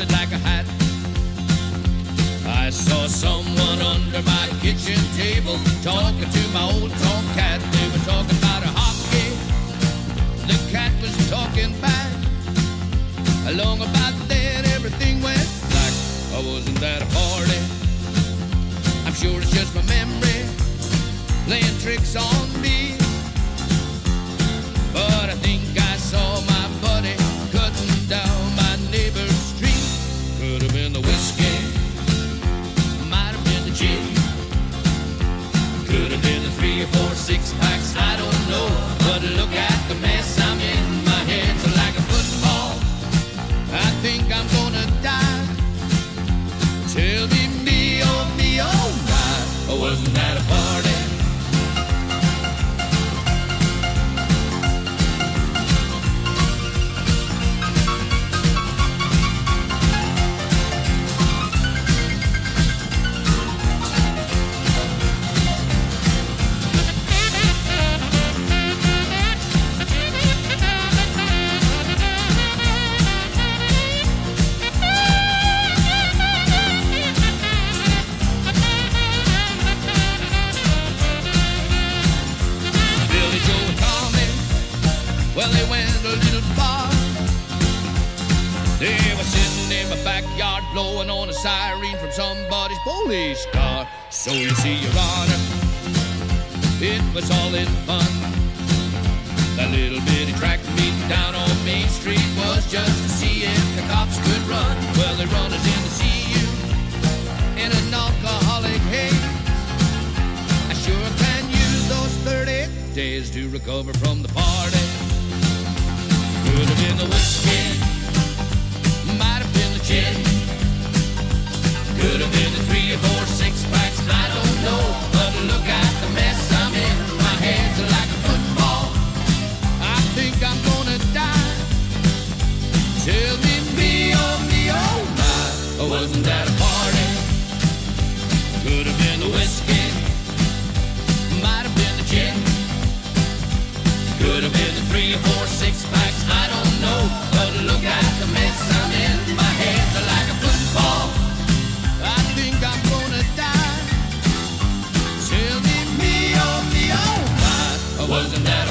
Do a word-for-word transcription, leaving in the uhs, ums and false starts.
it like a hat. I saw someone under my kitchen table talking to my old tomcat. They were talking about a hockey. The cat was talking back. Along about then everything went black. I wasn't at a party. I'm sure it's just my memory playing tricks on me. But I think I saw my buddy cutting down my neighbor's street. Could have been the whiskey, might have been the gin, could have been the three or four six packs, I don't know. But look at the mess I'm in. My head's like a football. I think I'm gonna die. Tell me, me, oh, me, oh, my. I wasn't at a party. Well, they went a little far. They were sitting in my backyard blowing on a siren from somebody's police car. So you see, Your Honor, it was all in fun. That little bitty track meet down on Main Street was just to see if the cops could run. Well, they run us in to see you in an alcoholic haze. I sure can use those thirty days to recover from the party. Could have been the whiskey, might have been the gin, could have been the three or four six packs, I don't know. But look at the mess I'm in. My head's like a football. I think I'm gonna die. Tell me, me, oh, me, oh, my. I wasn't at a party. Could have been the whiskey, might have been the gin, could have been the three or four six packs, I don't know. But look at the mess I'm in. My head's like a football. I think I'm gonna die. Tell me, me, oh, me, oh, my. I wasn't that